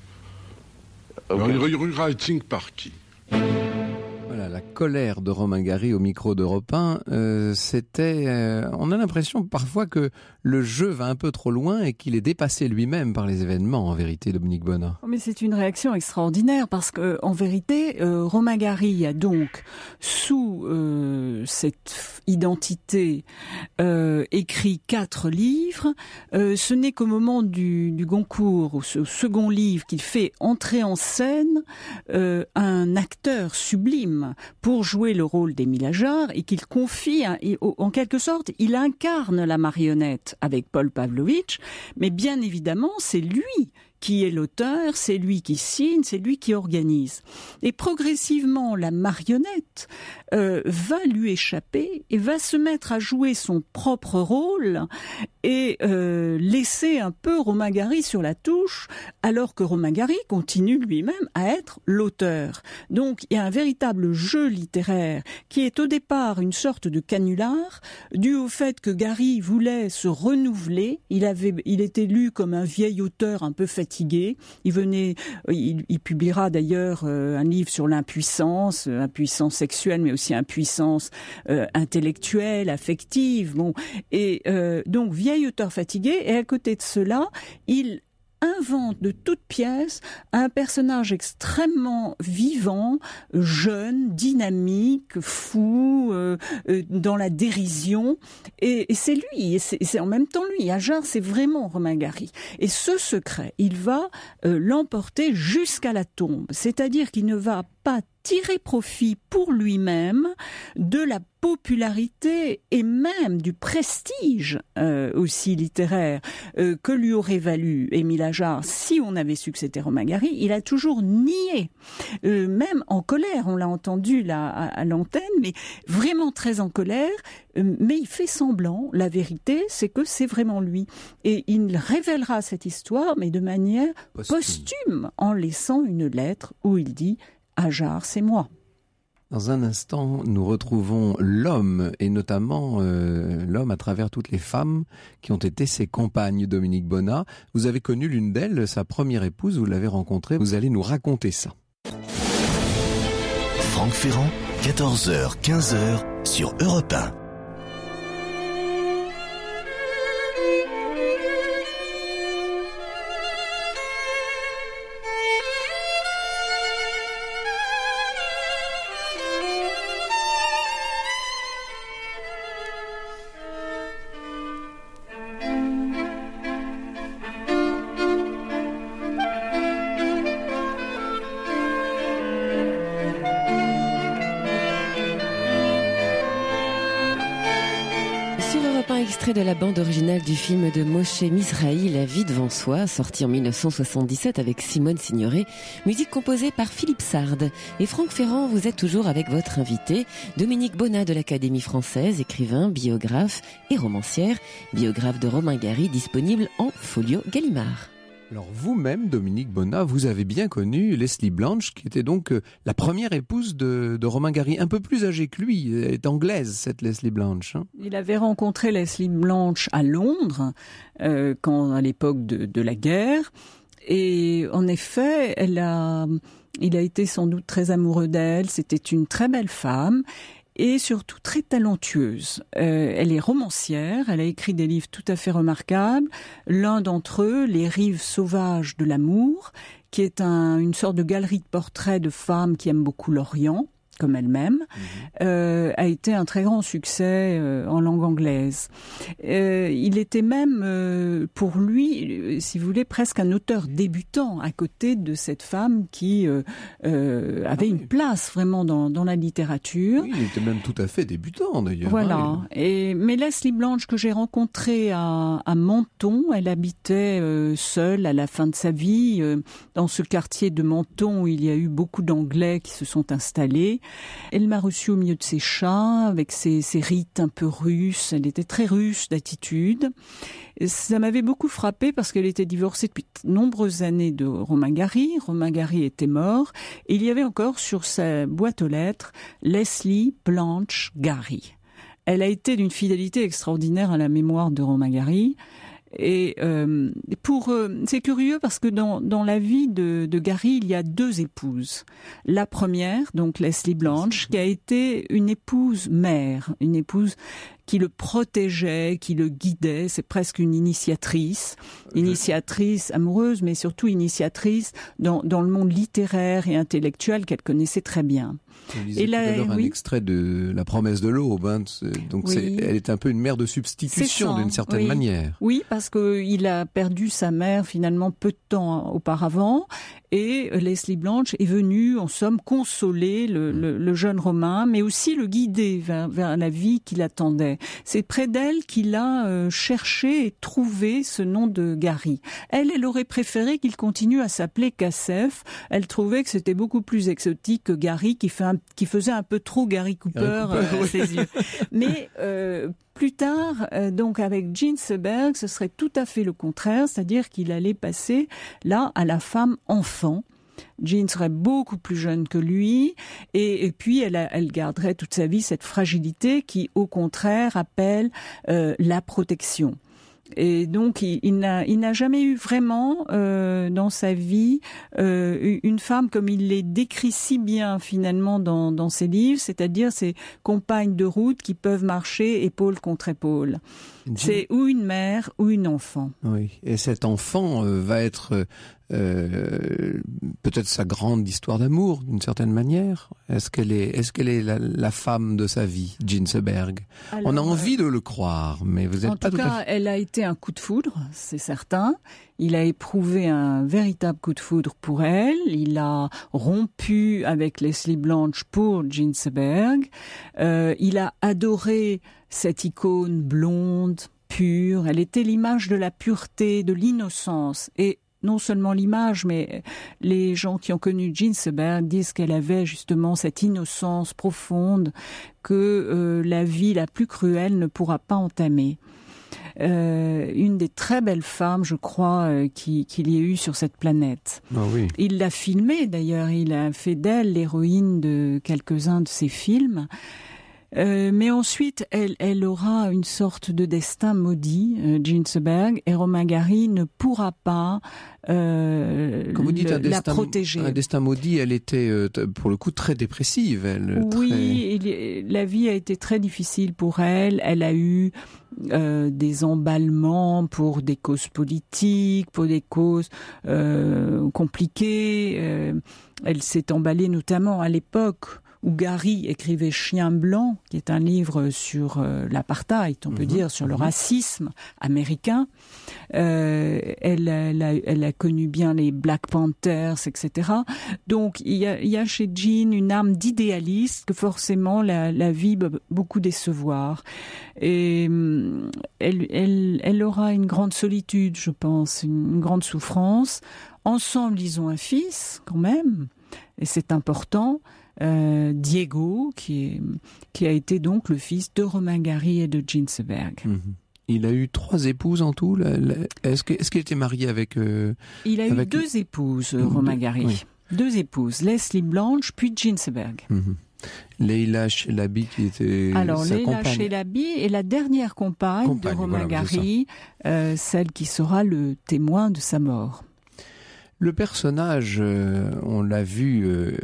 Okay. Rewriting par qui ? Voilà, la colère de Romain Gary au micro d'Europe 1, c'était... on a l'impression parfois que le jeu va un peu trop loin et qu'il est dépassé lui-même par les événements, en vérité, Dominique Bonnat. Mais c'est une réaction extraordinaire parce que, en vérité, Romain Gary a donc, sous cette identité, écrit 4 livres. Ce n'est qu'au moment du Goncourt, au second livre, qu'il fait entrer en scène un acteur sublime pour jouer le rôle d'Émile Ajar et qu'il confie, en quelque sorte, il incarne la marionnette avec Paul Pavlovitch, mais bien évidemment, c'est lui qui est l'auteur, c'est lui qui signe, c'est lui qui organise. Et progressivement, la marionnette va lui échapper et va se mettre à jouer son propre rôle et laisser un peu Romain Gary sur la touche, alors que Romain Gary continue lui-même à être l'auteur. Donc il y a un véritable jeu littéraire qui est au départ une sorte de canular, dû au fait que Gary voulait se renouveler. Il était lu comme un vieil auteur un peu fatigué. Il publiera d'ailleurs un livre sur l'impuissance, impuissance sexuelle, mais aussi impuissance intellectuelle, affective. Bon, et donc vieil auteur fatigué. Et à côté de cela, il invente de toutes pièces un personnage extrêmement vivant, jeune, dynamique, fou, dans la dérision. Et c'est lui, et c'est en même temps lui. Ajar, c'est vraiment Romain Gary. Et ce secret, il va l'emporter jusqu'à la tombe. C'est-à-dire qu'il ne va pas tirer profit pour lui-même de la popularité et même du prestige aussi littéraire que lui aurait valu Émile Ajar si on avait su que c'était Romain Gary. Il a toujours nié, même en colère, on l'a entendu là à l'antenne, mais vraiment très en colère, mais il fait semblant. La vérité, c'est que c'est vraiment lui. Et il révélera cette histoire, mais de manière posthume en laissant une lettre où il dit « Ajar, c'est moi ». Dans un instant, nous retrouvons l'homme, et notamment l'homme à travers toutes les femmes qui ont été ses compagnes, Dominique Bonnat. Vous avez connu l'une d'elles, sa première épouse, vous l'avez rencontrée, vous allez nous raconter ça. Franck Ferrand, 14h, 15h, sur Europe 1. Extrait de la bande originale du film de Moshe Mizrahi, La vie devant soi, sorti en 1977 avec Simone Signoret, musique composée par Philippe Sard. Et Franck Ferrand, vous êtes toujours avec votre invité, Dominique Bonnat de l'Académie française, écrivain, biographe et romancière, biographe de Romain Gary, disponible en folio Gallimard. Alors vous-même, Dominique Bonnat, vous avez bien connu Leslie Blanch, qui était donc la première épouse de Romain Gary, un peu plus âgée que lui. Elle est anglaise, cette Leslie Blanch. Hein. Il avait rencontré Leslie Blanch à Londres, à l'époque de la guerre. Et en effet, il a été sans doute très amoureux d'elle. C'était une très belle femme. Et surtout très talentueuse. Elle est romancière, elle a écrit des livres tout à fait remarquables. L'un d'entre eux, Les rives sauvages de l'amour, qui est une sorte de galerie de portraits de femmes qui aiment beaucoup l'Orient, comme elle-même, a été un très grand succès en langue anglaise. Il était même, pour lui, si vous voulez, presque un auteur débutant à côté de cette femme qui avait une place vraiment dans la littérature. Oui, il était même tout à fait débutant d'ailleurs. Voilà. Mais Leslie Blanch, que j'ai rencontrée à Menton, elle habitait seule à la fin de sa vie dans ce quartier de Menton où il y a eu beaucoup d'Anglais qui se sont installés. Elle m'a reçue au milieu de ses chats, avec ses rites un peu russes. Elle était très russe d'attitude. Et ça m'avait beaucoup frappée parce qu'elle était divorcée depuis de nombreuses années de Romain Gary. Romain Gary était mort. Et il y avait encore sur sa boîte aux lettres Leslie Blanche Gary. Elle a été d'une fidélité extraordinaire à la mémoire de Romain Gary. Et c'est curieux parce que dans la vie de Gary, il y a 2 épouses. La première, donc Leslie Blanche, qui a été une épouse mère, une épouse qui le protégeait, qui le guidait. C'est presque une initiatrice amoureuse, mais surtout initiatrice dans le monde littéraire et intellectuel qu'elle connaissait très bien. Vous lisez tout à l'heure un extrait de La promesse de l'aube. Donc elle est un peu une mère de substitution d'une certaine manière. Oui, parce qu'il a perdu sa mère finalement peu de temps auparavant. Et Leslie Blanche est venue, en somme, consoler le jeune Romain, mais aussi le guider vers la vie qui l'attendait. C'est près d'elle qu'il a cherché et trouvé ce nom de Gary. Elle aurait préféré qu'il continue à s'appeler Cassef. Elle trouvait que c'était beaucoup plus exotique que Gary, qui faisait un peu trop Gary Cooper à ses yeux. Mais plus tard, donc avec Jean Seberg, ce serait tout à fait le contraire, c'est-à-dire qu'il allait passer là à la femme enfant. Jean serait beaucoup plus jeune que lui, et puis elle garderait toute sa vie cette fragilité qui, au contraire, appelle la protection. Et donc, il n'a jamais eu vraiment dans sa vie une femme comme il les décrit si bien finalement dans ses livres, c'est-à-dire ces compagnes de route qui peuvent marcher épaule contre épaule. C'est ou une mère ou une enfant. Oui, et cet enfant va être peut-être sa grande histoire d'amour d'une certaine manière. Est-ce qu'elle est la femme de sa vie, Jean Seberg? On a envie de le croire, mais vous n'êtes pas tout à fait... En tout cas, elle a été un coup de foudre, c'est certain. Il a éprouvé un véritable coup de foudre pour elle. Il a rompu avec Leslie Blanche pour Jean Seberg. Il a adoré cette icône blonde, pure. Elle était l'image de la pureté, de l'innocence. Et non seulement l'image, mais les gens qui ont connu Jean Seberg disent qu'elle avait justement cette innocence profonde que la vie la plus cruelle ne pourra pas entamer. Une des très belles femmes, je crois, qu'il y ait eu sur cette planète. Ah oui. Il l'a filmée d'ailleurs, il a fait d'elle l'héroïne de quelques-uns de ses films. Mais ensuite, elle aura une sorte de destin maudit, Jean Seberg, et Romain Gary ne pourra pas Comme vous dites, la protéger. Un destin maudit, elle était pour le coup très dépressive. La vie a été très difficile pour elle. Elle a eu des emballements pour des causes politiques, pour des causes compliquées. Elle s'est emballée notamment à l'époque où Gary écrivait Chien blanc, qui est un livre sur l'apartheid, on peut dire, sur le racisme américain. Elle a connu bien les Black Panthers, etc. Donc il y a chez Jean une âme d'idéaliste que forcément la vie va beaucoup décevoir. Et elle aura une grande solitude, je pense, une grande souffrance. Ensemble, ils ont un fils, quand même, et c'est important. Diego, qui a été donc le fils de Romain Gary et de Jean Seberg. Il a eu 3 épouses en tout. Est-ce qu'il était marié avec... Il a eu 2 épouses, Romain Gary. Oui. 2 épouses, Leslie Blanche, puis Jean Seberg. Leila Chelabi qui était sa Leila Chelabi est la dernière compagne de Romain Gary, celle qui sera le témoin de sa mort. Le personnage, on l'a vu,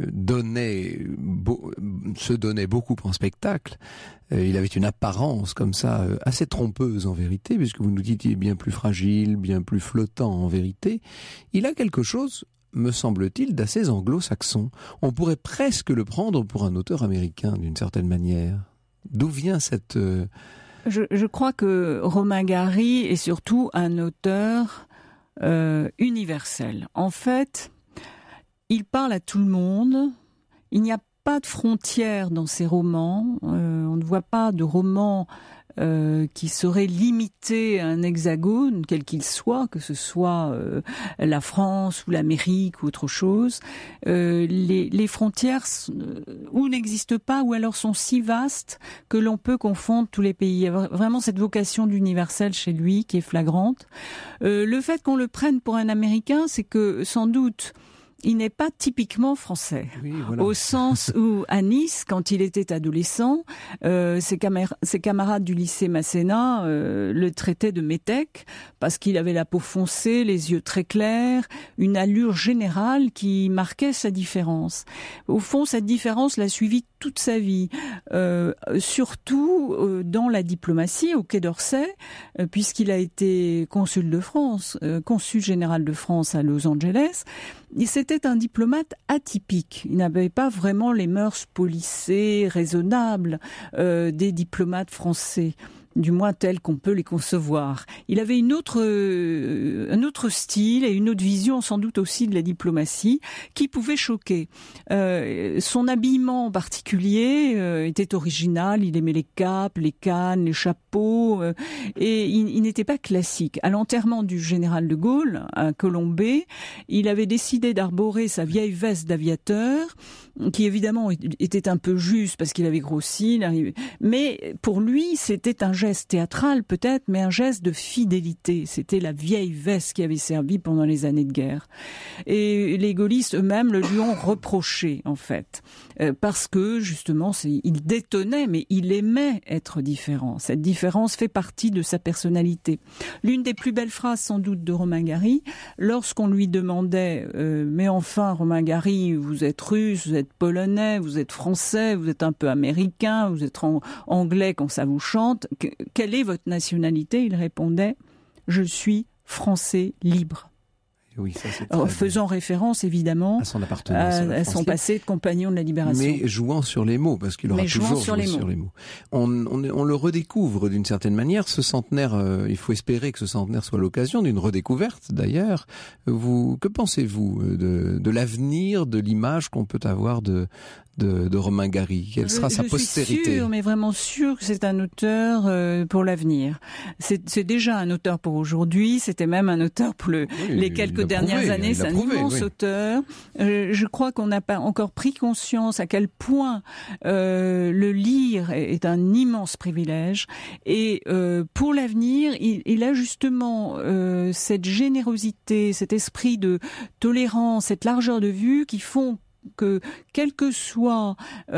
se donnait beaucoup en spectacle. Il avait une apparence comme ça, assez trompeuse en vérité, puisque vous nous dites qu'il est bien plus fragile, bien plus flottant en vérité. Il a quelque chose, me semble-t-il, d'assez anglo-saxon. On pourrait presque le prendre pour un auteur américain, d'une certaine manière. D'où vient cette... Je crois que Romain Gary est surtout un auteur... universel. En fait, il parle à tout le monde. Il n'y a pas de frontières dans ses romans. On ne voit pas de roman qui serait limité à un hexagone, quel qu'il soit, que ce soit la France ou l'Amérique ou autre chose. Les frontières ou n'existent pas ou alors sont si vastes que l'on peut confondre tous les pays. Il y a vraiment cette vocation d'universel chez lui qui est flagrante. Le fait qu'on le prenne pour un Américain, c'est que sans doute il n'est pas typiquement français, oui, voilà. Au sens où à Nice, quand il était adolescent, ses camarades du lycée Masséna le traitaient de métèque parce qu'il avait la peau foncée, les yeux très clairs, une allure générale qui marquait sa différence. Au fond, cette différence l'a suivi toute sa vie, surtout dans la diplomatie au Quai d'Orsay, puisqu'il a été consul de France, consul général de France à Los Angeles. C'était un diplomate atypique. Il n'avait pas vraiment les mœurs policées, raisonnables des diplomates français, du moins tels qu'on peut les concevoir. Il avait un autre style et une autre vision sans doute aussi de la diplomatie qui pouvait choquer. Son habillement en particulier était original, il aimait les capes, les cannes, les chapeaux et il n'était pas classique. À l'enterrement du général de Gaulle à Colombey, il avait décidé d'arborer sa vieille veste d'aviateur qui évidemment était un peu juste parce qu'il avait grossi, mais pour lui c'était un geste théâtral peut-être, mais un geste de fidélité. C'était la vieille veste qui avait servi pendant les années de guerre. Et les gaullistes eux-mêmes le lui ont reproché en fait, parce que justement il détonnait, mais il aimait être différent. Cette différence fait partie de sa personnalité. L'une des plus belles phrases sans doute de Romain Gary, lorsqu'on lui demandait mais enfin Romain Gary, vous êtes russe, vous êtes polonais, vous êtes français, vous êtes un peu américain, vous êtes anglais quand ça vous chante, quelle est votre nationalité ? Il répondait « Je suis français libre ». Oui, ça, c'est faisant référence évidemment à son appartenance à son passé de compagnon de la Libération. Mais jouant sur les mots, parce qu'il aura toujours joué sur les mots. On le redécouvre d'une certaine manière. Ce centenaire, il faut espérer que ce centenaire soit l'occasion d'une redécouverte d'ailleurs. Que pensez-vous de l'avenir, de l'image qu'on peut avoir de Romain Gary? Quelle sera sa postérité? Je suis sûre, mais vraiment sûre que c'est un auteur pour l'avenir. C'est déjà un auteur pour aujourd'hui, c'était même un auteur pour les quelques dernières années, c'est un immense auteur. Je crois qu'on n'a pas encore pris conscience à quel point le lire est un immense privilège. Et pour l'avenir, il a justement cette générosité, cet esprit de tolérance, cette largeur de vue qui font que quelle que soit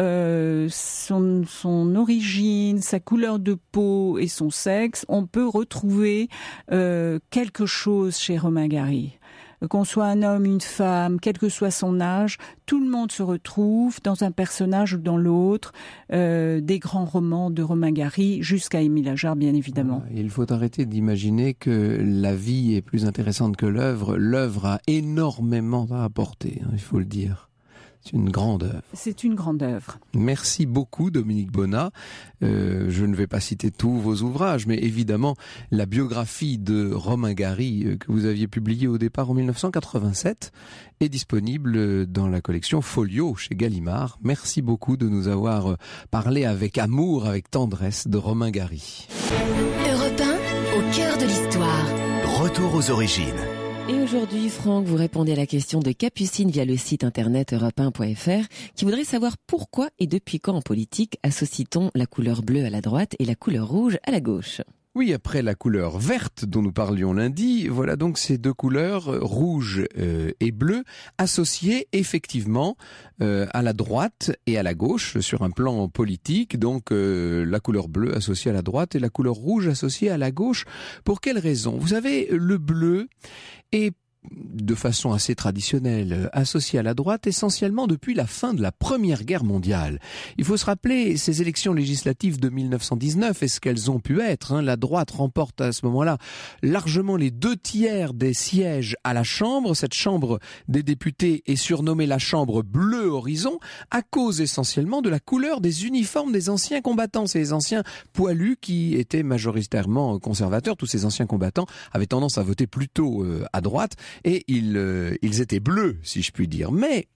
son origine, sa couleur de peau et son sexe, on peut retrouver quelque chose chez Romain Gary. Qu'on soit un homme, une femme, quel que soit son âge, tout le monde se retrouve dans un personnage ou dans l'autre, des grands romans de Romain Gary jusqu'à Émile Ajar, bien évidemment. Il faut arrêter d'imaginer que la vie est plus intéressante que l'œuvre. L'œuvre a énormément à apporter, il faut le dire. C'est une grande œuvre. C'est une grande œuvre. Merci beaucoup Dominique Bonnat. Je ne vais pas citer tous vos ouvrages, mais évidemment la biographie de Romain Gary que vous aviez publiée au départ en 1987 est disponible dans la collection Folio chez Gallimard. Merci beaucoup de nous avoir parlé avec amour, avec tendresse de Romain Gary. Europe 1, au cœur de l'histoire. Retour aux origines. Et aujourd'hui, Franck, vous répondez à la question de Capucine via le site internet europe1.fr qui voudrait savoir pourquoi et depuis quand en politique associe-t-on la couleur bleue à la droite et la couleur rouge à la gauche ? Oui, après la couleur verte dont nous parlions lundi, voilà donc ces deux couleurs, rouge et bleu, associées effectivement à la droite et à la gauche sur un plan politique. Donc la couleur bleue associée à la droite et la couleur rouge associée à la gauche. Pour quelle raison ? Vous savez, le bleu est de façon assez traditionnelle, associé à la droite essentiellement depuis la fin de la Première Guerre mondiale. Il faut se rappeler ces élections législatives de 1919 et ce qu'elles ont pu être. La droite remporte à ce moment-là largement les 2/3 des sièges à la Chambre. Cette Chambre des députés est surnommée la Chambre Bleu Horizon à cause essentiellement de la couleur des uniformes des anciens combattants. Ces anciens poilus qui étaient majoritairement conservateurs. Tous ces anciens combattants avaient tendance à voter plutôt à droite. Et ils étaient bleus, si je puis dire. Mais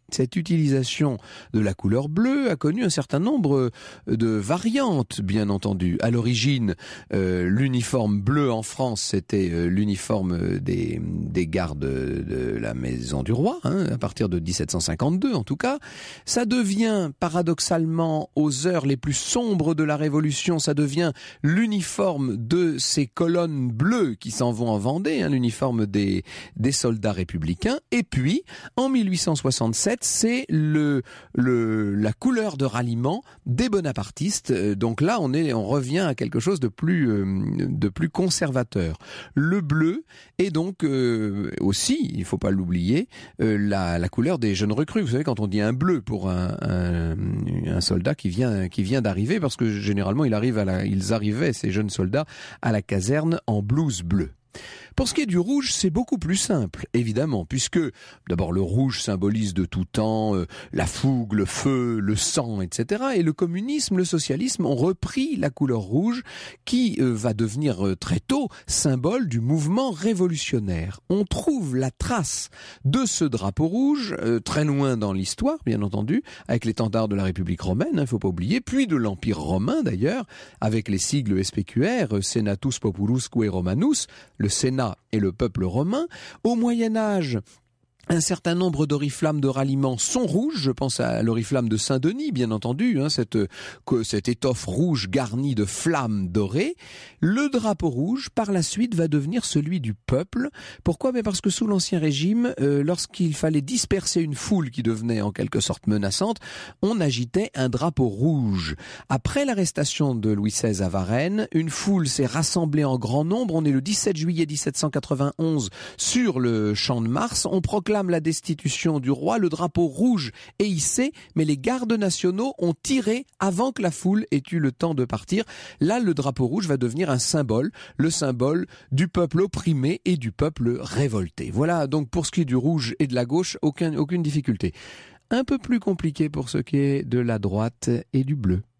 cette utilisation de la couleur bleue a connu un certain nombre de variantes, bien entendu. À l'origine, l'uniforme bleu en France, c'était l'uniforme des gardes de la Maison du Roi, à partir de 1752 en tout cas. Ça devient, paradoxalement, aux heures les plus sombres de la Révolution, ça devient l'uniforme de ces colonnes bleues qui s'en vont en Vendée, l'uniforme des soldats républicains. Et puis, en 1867, c'est la couleur de ralliement des bonapartistes. Donc là, on revient à quelque chose de plus conservateur. Le bleu est donc aussi, il faut pas l'oublier, la couleur des jeunes recrues. Vous savez, quand on dit un bleu pour un soldat qui vient d'arriver, parce que généralement ils arrivaient, ces jeunes soldats, à la caserne en blouse bleue. Pour ce qui est du rouge, c'est beaucoup plus simple, évidemment, puisque d'abord le rouge symbolise de tout temps la fougue, le feu, le sang, etc. Et le communisme, le socialisme ont repris la couleur rouge qui va devenir très tôt symbole du mouvement révolutionnaire. On trouve la trace de ce drapeau rouge très loin dans l'histoire, bien entendu, avec l'étendard de la République romaine, il ne faut pas oublier, puis de l'Empire romain d'ailleurs, avec les sigles SPQR, Senatus Populusque Romanus, le Sénat et le peuple romain. Au Moyen-Âge, un certain nombre d'oriflammes de ralliement sont rouges. Je pense à l'oriflamme de Saint-Denis, bien entendu, cette étoffe rouge garnie de flammes dorées. Le drapeau rouge, par la suite, va devenir celui du peuple. Pourquoi ? Parce que sous l'Ancien Régime, lorsqu'il fallait disperser une foule qui devenait en quelque sorte menaçante, on agitait un drapeau rouge. Après l'arrestation de Louis XVI à Varennes, une foule s'est rassemblée en grand nombre. On est le 17 juillet 1791 sur le Champ de Mars. On proclame la destitution du roi, le drapeau rouge est hissé, mais les gardes nationaux ont tiré avant que la foule ait eu le temps de partir. Là, le drapeau rouge va devenir un symbole, le symbole du peuple opprimé et du peuple révolté. Voilà, donc pour ce qui est du rouge et de la gauche, aucune difficulté. Un peu plus compliqué pour ce qui est de la droite et du bleu.